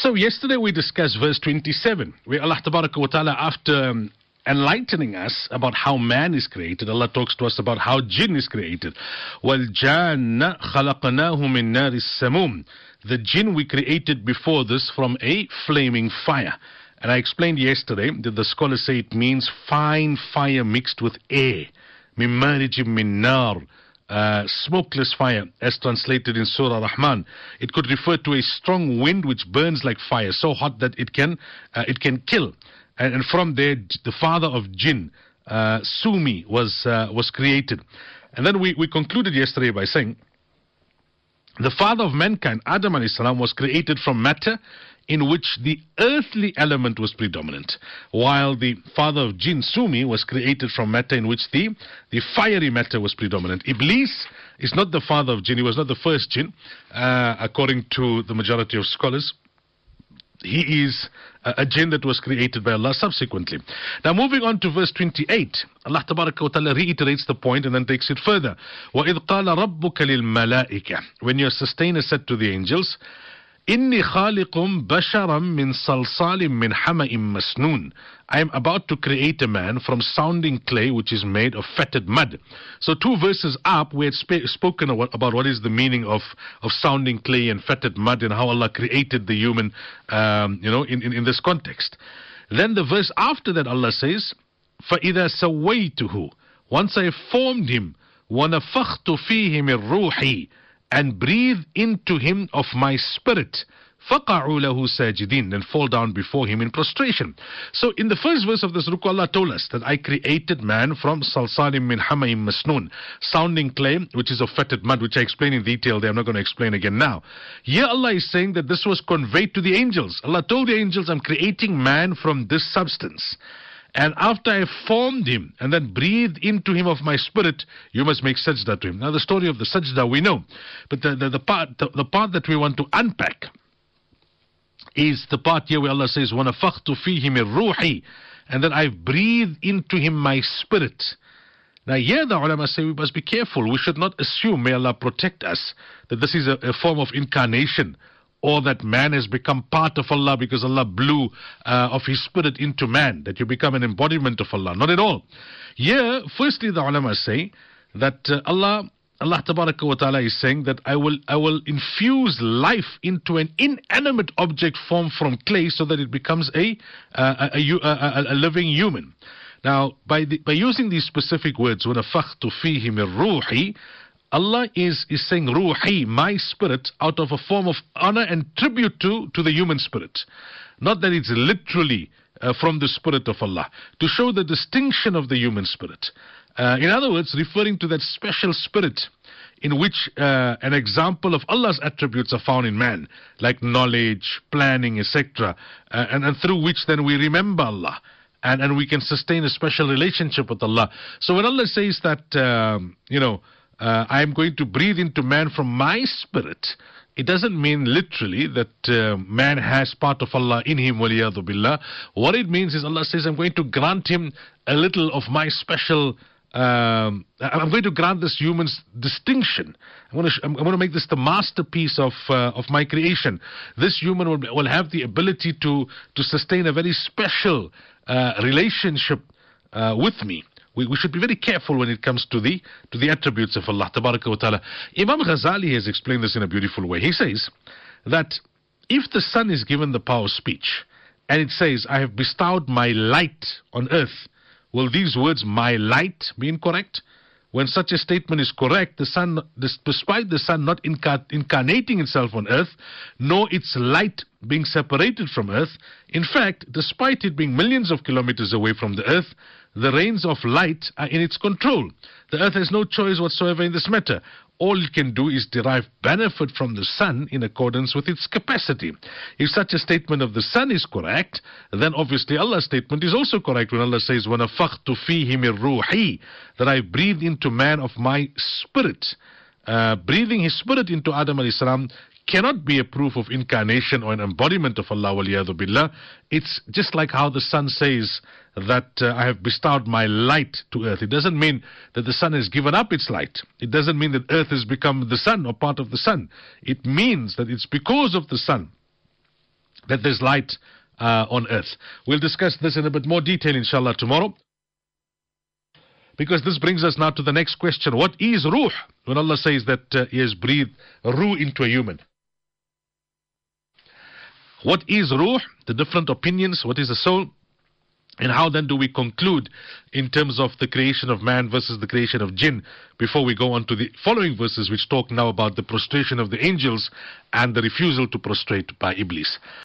So yesterday we discussed verse 27, where Allah Tabaraka wa Ta'ala, after enlightening us about how man is created, Allah talks to us about how jinn is created. وَالْجَانَّ خَلَقْنَاهُ مِنْ نَارِ السَّمُومِ. The jinn we created before this from a flaming fire. And I explained yesterday that the scholars say it means fine fire mixed with air. مِنْ مَارِجٍ مِنْ نَارٍ. Smokeless fire, as translated in Surah Rahman. It could refer to a strong wind which burns like fire, so hot that it can kill. And from there, the father of jinn, Sumi, was created. And then we concluded yesterday by saying the father of mankind, Adam alayhi salam, was created from matter in which the earthly element was predominant, while the father of jinn, Sumi, was created from matter in which the fiery matter was predominant. Iblis is not the father of jinn. He was not the first jinn, according to the majority of scholars. He is a jinn that was created by Allah subsequently. Now moving on to verse 28, Allah Tabaraka wa Ta'ala reiterates the point and then takes it further. وَإِذْ قَالَ رَبُّكَ لِلْمَلَائِكَةِ. When your sustainer said to the angels, إِنِّي خَالِقٌ بَشَرًا مِّن صَلْصَالٍ مِّنْ حَمَإٍ مَسْنُونٍ. I am about to create a man from sounding clay which is made of fetid mud. So 2 verses up we had spoken about what is the meaning of sounding clay and fetid mud and how Allah created the human in this context. Then the verse after that Allah says, فَإِذَا سَوَّيْتُهُ. Once I formed him, وَنَفَخْتُ فِيهِ مِن رُوحِي, and breathe into him of my spirit, فَقَعُوا لَهُ سَاجِدِينَ, and fall down before him in prostration. So in the first verse of this Ruku, Allah told us that I created man from salsalim min hamaim masnoon, sounding clay which is of fetid mud, which I explained in detail there. I'm not going to explain again now. Here Allah is saying that this was conveyed to the angels. Allah told the angels, I'm creating man from this substance. And after I formed him and then breathed into him of my spirit, you must make sajda to him. Now the story of the sajda we know. But the part that we want to unpack is the part here where Allah says, وَنَفَخْتُ فِيهِ مِن رُوحِي, and then I've breathed into him my spirit. Now here the ulama say we must be careful. We should not assume, may Allah protect us, that this is a form of incarnation, or that man has become part of Allah because Allah blew of His spirit into man, that you become an embodiment of Allah. Not at all. Here, firstly, the ulama say that Allah Tabaraka wa Ta'ala is saying that I will infuse life into an inanimate object formed from clay so that it becomes a living human. Now, by using these specific words, وَنَفَخْتُ فِيهِ مِن رُوحِي, Allah is saying ruhi, my spirit, out of a form of honor and tribute to the human spirit. Not that it's literally from the spirit of Allah, to show the distinction of the human spirit. In other words, referring to that special spirit in which an example of Allah's attributes are found in man, like knowledge, planning, etc., and through which then we remember Allah. And we can sustain a special relationship with Allah. So when Allah says that, I am going to breathe into man from my spirit, it doesn't mean literally that man has part of Allah in him, waliyadu billah. What it means is Allah says, I'm going to grant him a little of my special, I'm going to grant this human's distinction. I'm going to make this the masterpiece of my creation. This human will have the ability to sustain a very special relationship with me. We should be very careful when it comes to the attributes of Allah Tabaraka wa Ta'ala. Imam Ghazali has explained this in a beautiful way. He says that if the sun is given the power of speech and it says, I have bestowed my light on earth, will these words, my light, be incorrect? When such a statement is correct, the sun, despite the sun not incarnating itself on earth, nor its light being separated from earth, in fact, despite it being millions of kilometers away from the earth, the reins of light are in its control. The earth has no choice whatsoever in this matter. All it can do is derive benefit from the sun in accordance with its capacity. If such a statement of the sun is correct, then obviously Allah's statement is also correct when Allah says, وَنَفَخْتُ فِيهِ مِن رُوحِي, that I breathed into man of my spirit. Breathing his spirit into Adam alayhi salam cannot be a proof of incarnation or an embodiment of Allah, waliyadu billah. It's just like how the sun says that I have bestowed my light to earth. It doesn't mean that the sun has given up its light. It doesn't mean that earth has become the sun or part of the sun. It means that it's because of the sun that there's light on earth. We'll discuss this in a bit more detail, inshallah, tomorrow. Because this brings us now to the next question. What is ruh? When Allah says that He has breathed ruh into a human. What is ruh? The different opinions. What is the soul? And how then do we conclude in terms of the creation of man versus the creation of jinn, before we go on to the following verses which talk now about the prostration of the angels and the refusal to prostrate by Iblis.